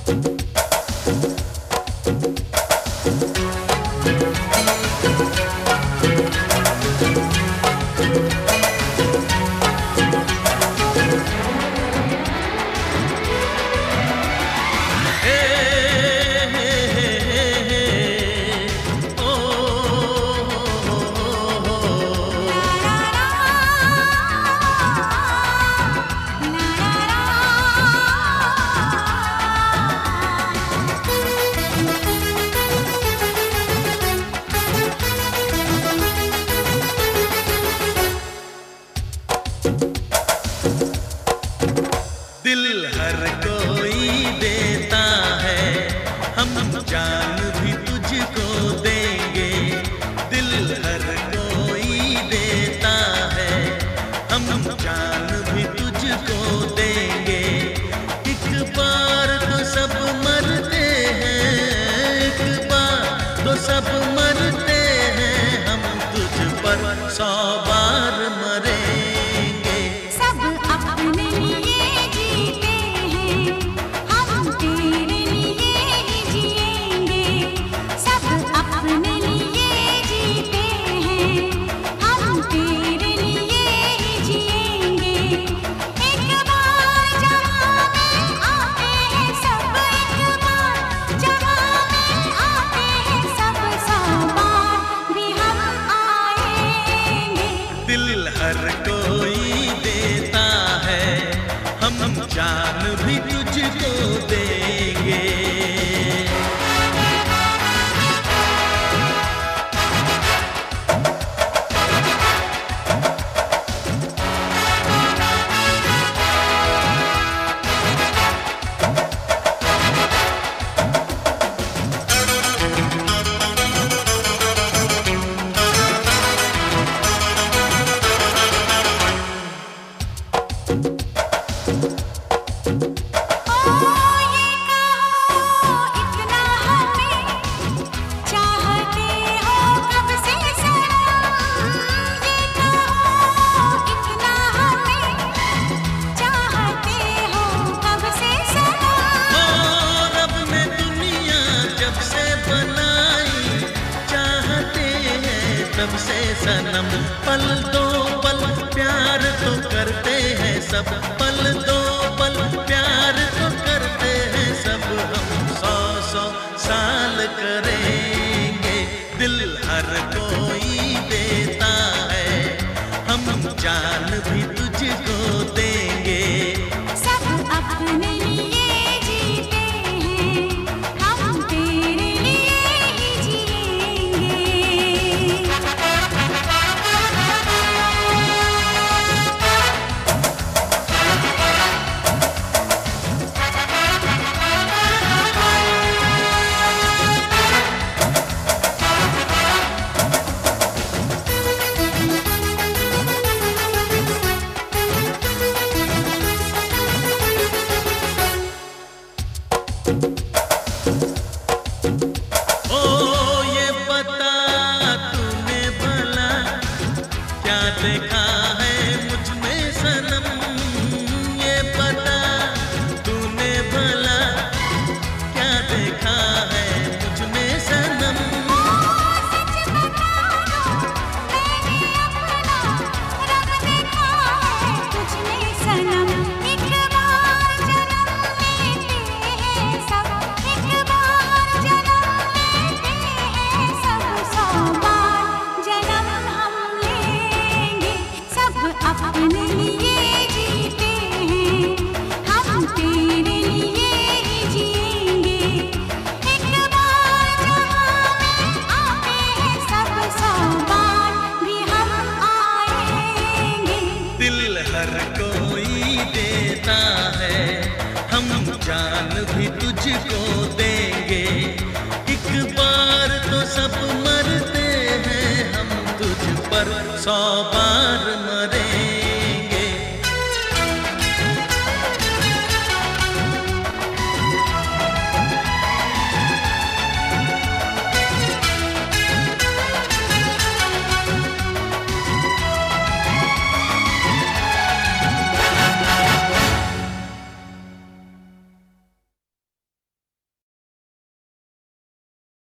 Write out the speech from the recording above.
दिल हर कोई देता है, हम जान भी तुझको देंगे। दिल हर कोई देता है, हम जान भी तुझको देंगे। एक बार तो सब मरते हैं, एक बार तो सब मरते हैं, हम तुझ पर 100 बार मरेंगे। सब अपने लिए जीते हैं, हम तेरे लिए ही जिएंगे। सब अपने लिए जीते हैं, हम तेरे लिए ही जिएंगे। एक बार जहाँ में आते हैं सब, एक बार जहाँ में आते हैं सब, 100 बार भी हम आएंगे। दिल हर कोई देता है, हम जान भी तुझको देंगे। तब से सनम पल दो पल प्यार तो करते हैं सब, पल दो पल प्यार तो करते हैं सब। हम 100 साल करेंगे, दिल हर कोई देता है, हम जान भी तुझको देंगे। सब अपने लिए जीते हैं, हम तेरे लिए ही जिएंगे। ओ ये बता तूने भला क्या देखा है मुझ में सनम, ये बता तूने भला क्या देखा है मुझ में सनम। सच बताओ मैंने अपना रब देखा है तुझ में सनम। एक बार जन्म लेते हैं सब, एक बार जन्म लेते हैं सब, 100 बार जन्म हम लेंगे। सब अपने लिए जीते हैं, हम तेरे लिए ही जिएंगे। एक बार जहाँ में आते हैं सब, 100 बार भी हम आएंगे। दिल हर कोई देता है, हम जान भी तुझको देंगे। एक बार तो सब मरते हैं, हम तुझ पर 100